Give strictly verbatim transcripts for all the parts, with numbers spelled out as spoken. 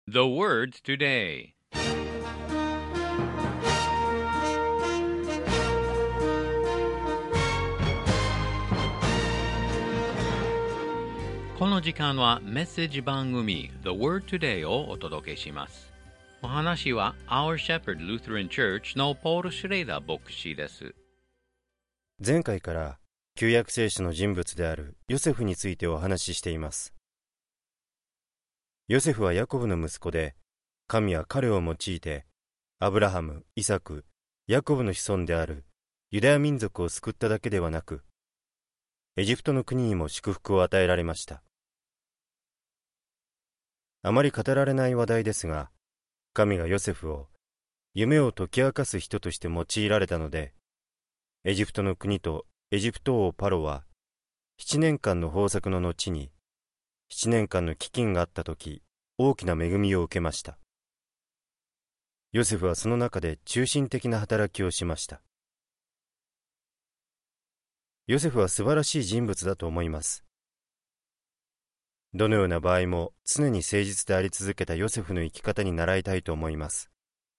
The word today. この時間はメッセージ番組 The Word Today をお届けします。お話は Our Shepherd Lutheran Church のポール・シュレイダー牧師です。 前回から旧約聖書の人物であるヨセフについてお話ししています。ヨセフはヤコブの息子で、神は彼を用いてアブラハム、イサク、ヤコブの子孫であるユダヤ民族を救っただけではなく、エジプトの国にも祝福を与えられました。あまり語られない話題ですが、神がヨセフを夢を解き明かす人として用いられたので、エジプトの国とエジプト王パロは七年間の豊作の後に七年間の飢饉があったとき、大きな恵みを受けました。ヨセフはその中で中心的な働きをしました。ヨセフは素晴らしい人物だと思います。どのような場合も常に誠実であり続けたヨセフの生き方に習いたいと思います。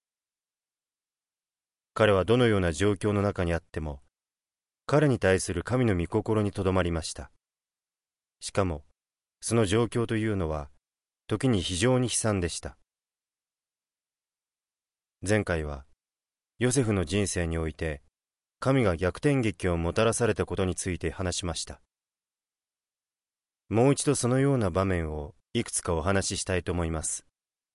彼はどのような状況の中にあっても、彼に対する神の御心にとどまりました。しかも、その状況というのは、時に非常に悲惨でした。前回は、ヨセフの人生において、神が逆転劇をもたらされたことについて話しました。もう一度そのような場面をいくつかお話ししたいと思います。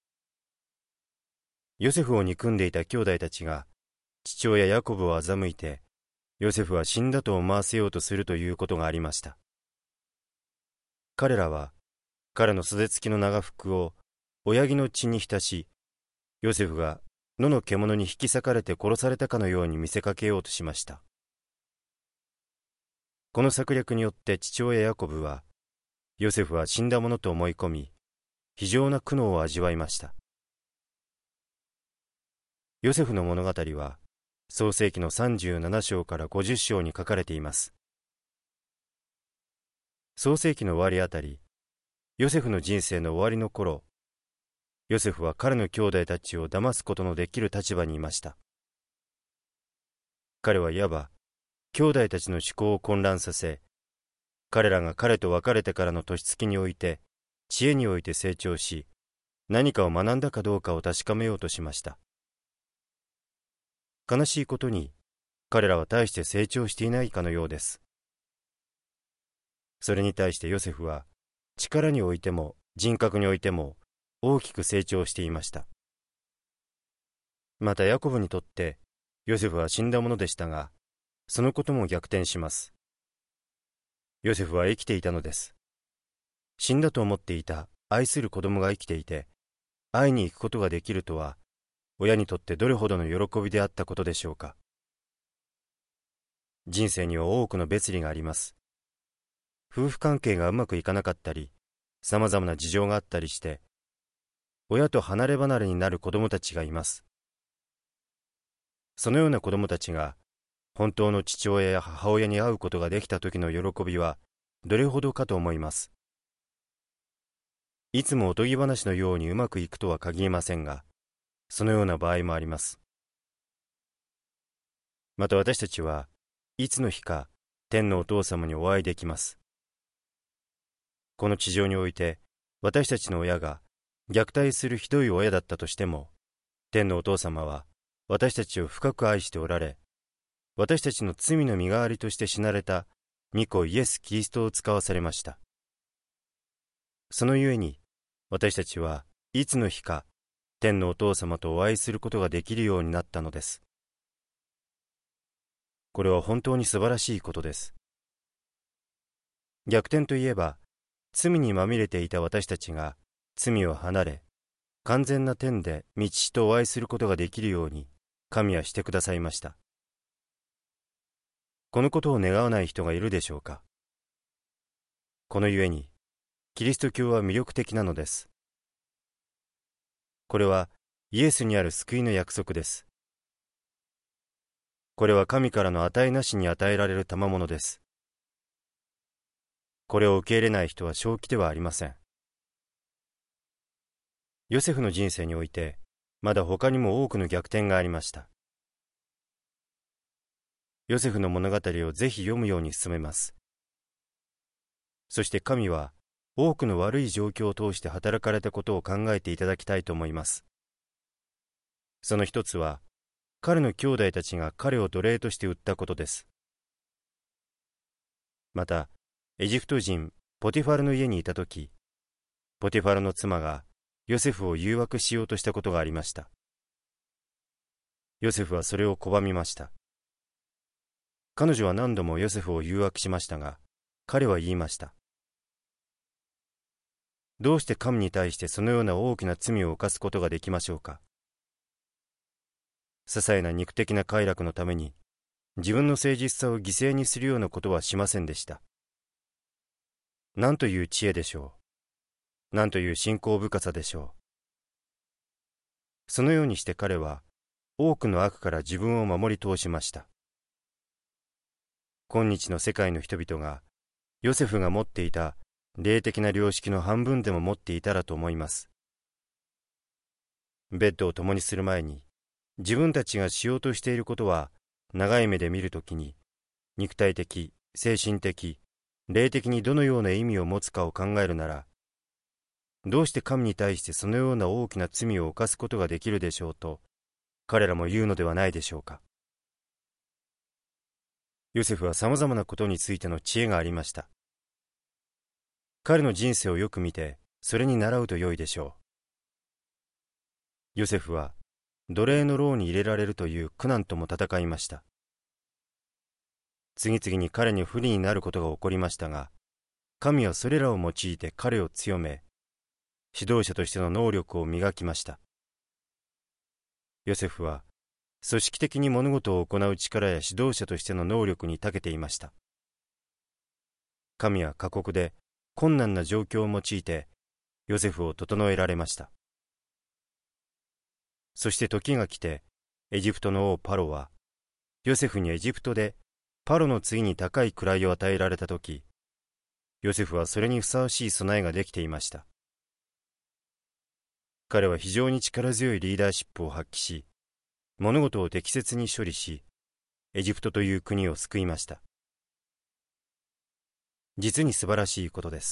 ヨセフを憎んでいた兄弟たちが、父親ヤコブを欺いて、ヨセフは死んだと思わせようとするということがありました。彼らは、彼の袖付きの長服を親木の血に浸し、ヨセフが野の獣に引き裂かれて殺されたかのように見せかけようとしました。この策略によって父親ヤコブは、ヨセフは死んだものと思い込み、非常な苦悩を味わいました。ヨセフの物語は、創世記のさんじゅうなな章からごじゅう章に書かれています。創世記の終わりあたり、ヨセフの人生の終わりの頃、ヨセフは彼の兄弟たちを騙すことのできる立場にいました。彼はいわば、兄弟たちの思考を混乱させ、彼らが彼と別れてからの年月において、知恵において成長し、何かを学んだかどうかを確かめようとしました。悲しいことに、彼らは大して成長していないかのようです。それに対してヨセフは、力においても人格においても大きく成長していました。またヤコブにとって、ヨセフは死んだものでしたが、そのことも逆転します。ヨセフは生きていたのです。死んだと思っていた愛する子供が生きていて、会いに行くことができるとは、親にとってどれほどの喜びであったことでしょうか。人生には多くの別離があります。夫婦関係がうまくいかなかったり、様々な事情があったりして、親と離れ離れになる子供たちがいます。そのような子供たちが、本当の父親や母親に会うことができた時の喜びはどれほどかと思います。いつもおとぎ話のようにうまくいくとは限りませんが、そのような場合もあります。また私たちはいつの日か天のお父様にお会いできます。この地上において私たちの親が虐待するひどい親だったとしても、天のお父様は私たちを深く愛しておられ、私たちの罪の身代わりとして死なれた御子イエス・キリストを使わされました。そのゆえに、私たちはいつの日か天のお父様とお会いすることができるようになったのです。これは本当に素晴らしいことです。逆転といえば、罪にまみれていた私たちが罪を離れ、完全な天で御父とお会いすることができるように、神はしてくださいました。このことを願わない人がいるでしょうか。このゆえに、キリスト教は魅力的なのです。これはイエスにある救いの約束です。これは神からの値なしに与えられる賜物です。これを受け入れない人は正気ではありません。 ヨセフの人生において、まだ他にも多くの逆転がありました。ヨセフの物語をぜひ読むように勧めます。そして神は、多くの悪い状況を通して働かれたことを考えていただきたいと思います。その一つは、彼の兄弟たちが彼を奴隷として売ったことです。また、エジプト人ポティファルの家にいたとき、ポティファルの妻がヨセフを誘惑しようとしたことがありました。ヨセフはそれを拒みました。彼女は何度もヨセフを誘惑しましたが、彼は言いました。どうして神に対してそのような大きな罪を犯すことができましょうか。些細な肉的な快楽のために、自分の誠実さを犠牲にするようなことはしませんでした。なんという知恵でしょう。なんという信仰深さでしょう。そのようにして彼は、多くの悪から自分を守り通しました。今日の世界の人々が、ヨセフが持っていた霊的な良識の半分でも持っていたらと思います。ベッドを共にする前に、自分たちがしようとしていることは、長い目で見るときに、肉体的、精神的、霊的にどのような意味を持つかを考えるなら、どうして神に対してそのような大きな罪を犯すことができるでしょうと、彼らも言うのではないでしょうか。ヨセフはさまざまなことについての知恵がありました。彼の人生をよく見て、それに倣うと良いでしょう。ヨセフは、奴隷の牢に入れられるという苦難とも戦いました。次々に彼に不利になることが起こりましたが、神はそれらを用いて彼を強め、指導者としての能力を磨きました。ヨセフは、組織的に物事を行う力や指導者としての能力に長けていました。神は過酷で困難な状況を用いて、ヨセフを整えられました。そして時が来て、エジプトの王パロは、ヨセフにエジプトでパロの次に高い位を与えられたとき、ヨセフはそれにふさわしい備えができていました。彼は非常に力強いリーダーシップを発揮し、物事を適切に処理し、エジプトという国を救いました。実に素晴らしいことです。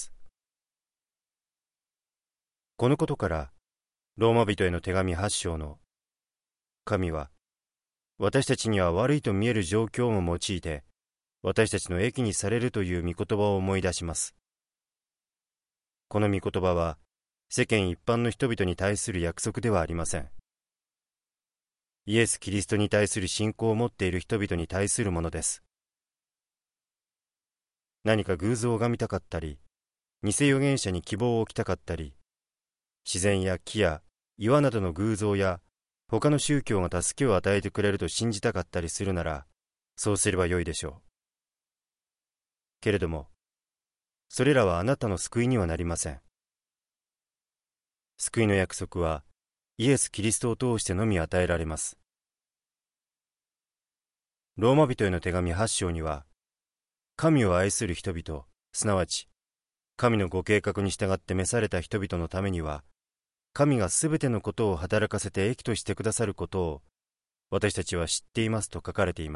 このことから、ローマ人への手紙はち章の、神は、私たちには悪いと見える状況も用いて、私たちの益にされるという御言葉を思い出します。この御言葉は、世間一般の人々に対する約束ではありません。イエス・キリストに対する信仰を持っている人々に対するものです。何か偶像を拝みたかったり、偽預言者に希望を置きたかったり、自然や木や岩などの偶像や他の宗教が助けを与えてくれると信じたかったりするなら、そうすればよいでしょう。けれども、それらはあなたの救いにはなりません。救いの約束は、イエス・キリストを通してのみ与えられます。ローマ人への手紙はち章には、神を愛する人々、すなわち、神のご計画に従って召された人々のためには、神がすべてのことを働かせて益としてくださることを、私たちは知っていますと書かれています。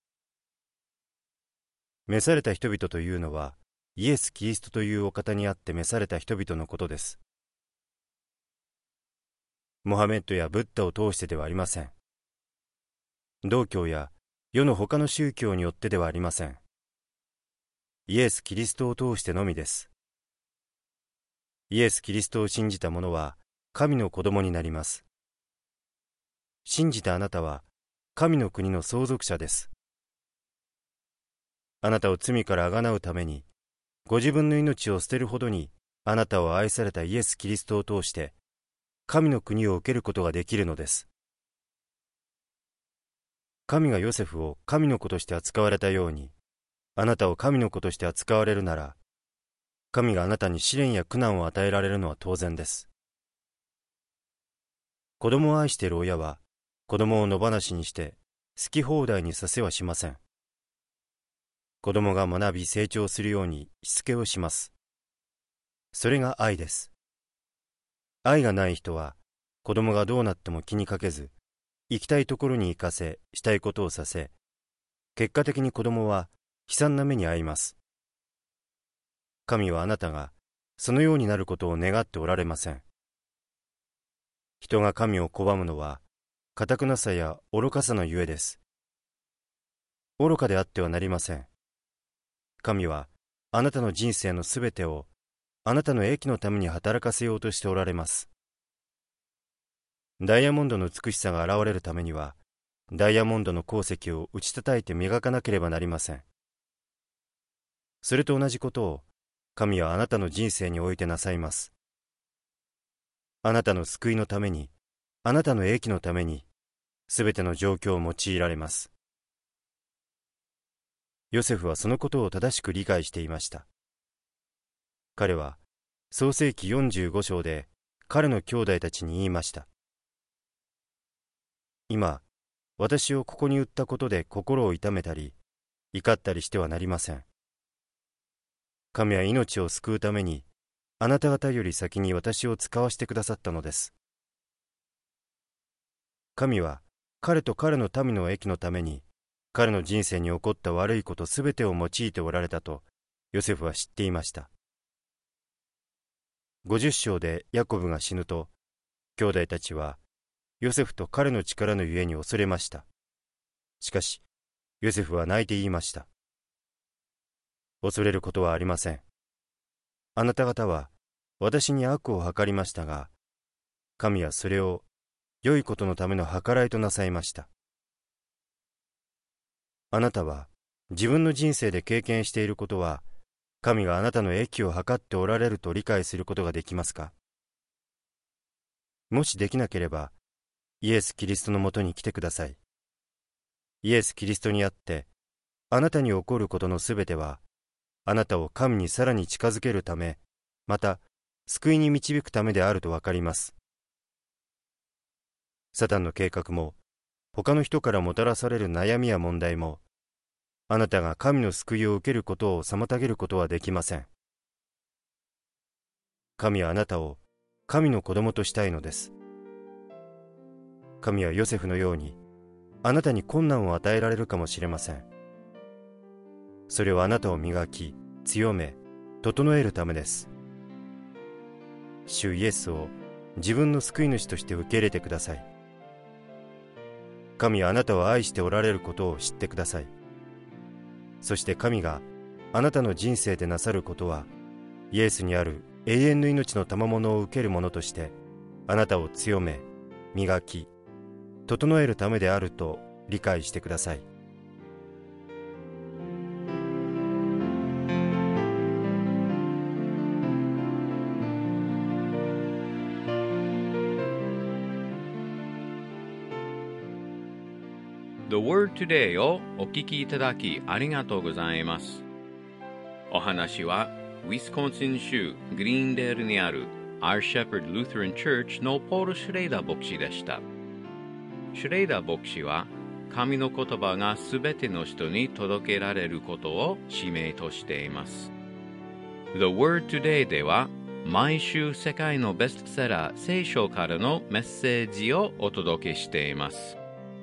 召された人々というのは、イエス・キリストというお方にあって召された人々のことです。モハメッドやブッダを通してではありません。道教や世の他の宗教によってではありません。イエス・キリストを通してのみです。イエス・キリストを信じた者は神の子供になります。信じたあなたは神の国の相続者です。あなたを罪からあがなうために、ご自分の命を捨てるほどにあなたを愛されたイエス・キリストを通して、神の国を受けることができるのです。神がヨセフを神の子として扱われたように、あなたを神の子として扱われるなら、神があなたに試練や苦難を与えられるのは当然です。子供を愛している親は、子供を野放しにして好き放題にさせはしません。子供が学び成長するようにしつけをします。それが愛です。 愛がない人は子供がどうなっても気にかけず、行きたいところに行かせ、したいことをさせ、結果的に子供は悲惨な目に遭います。神はあなたがそのようになることを願っておられません。人が神を拒むのは、堅くなさや愚かさのゆえです。愚かであってはなりません。神はあなたの人生のすべてをあなたの益のために働かせようとしておられます。ダイヤモンドの美しさが現れるためには、ダイヤモンドの鉱石を打ち叩いて磨かなければなりません。それと同じことを神はあなたの人生においてなさいます。あなたの救いのために、あなたの益のために、すべての状況を用いられます。ヨセフはそのことを正しく理解していました。彼は創世記よんじゅうご章で彼の兄弟たちに言いました。今、私をここに売ったことで心を痛めたり、怒ったりしてはなりません。神は命を救うために、あなた方より先に私を使わしてくださったのです。神は彼と彼の民の益のために、彼の人生に起こった悪いことすべてを用いておられたと、ヨセフは知っていました。ごじゅっ章でヤコブが死ぬと、兄弟たちは、ヨセフと彼の力のゆえに恐れました。しかし、ヨセフは泣いて言いました。恐れることはありません。あなた方は私に悪を計りましたが、神はそれを良いことのための計らいとなさいました。あなたは自分の人生で経験していることは、神があなたの益を図っておられると理解することができますか？もしできなければ、イエス・キリストのもとに来てください。イエス・キリストにあって、あなたに起こることのすべては、あなたを神にさらに近づけるため、また救いに導くためであるとわかります。サタンの計画も、他の人からもたらされる悩みや問題も、あなたが神の救いを受けることを妨げることはできません。神はあなたを神の子供としたいのです。神はヨセフのように、あなたに困難を与えられるかもしれません。それはあなたを磨き、強め、整えるためです。主イエスを自分の救い主として受け入れてください。神はあなたを愛しておられることを知ってください。そして神があなたの人生でなさることは、イエスにある永遠の命の賜物を受けるものとして、あなたを強め、磨き、整えるためであると理解してください。 The Word Today をお聞きいただきありがとうございます。お話はウィスコンシン州グリーンデールにある Our Shepherd Lutheran Church のポール・シュレイダー牧師でした。シュレイダー牧師は神の言葉がすべての人に届けられることを使命としています。The Word Today では毎週世界のベストセラー聖書からのメッセージをお届けしています。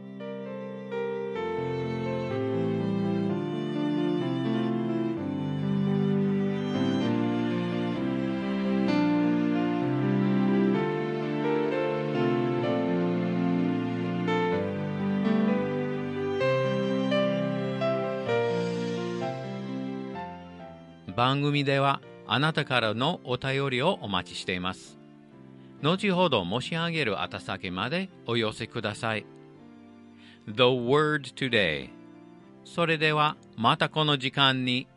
番組ではあなたからのお便りをお待ちしています。後ほど申し上げる宛先までお寄せください。The Word Today。それではまたこの時間に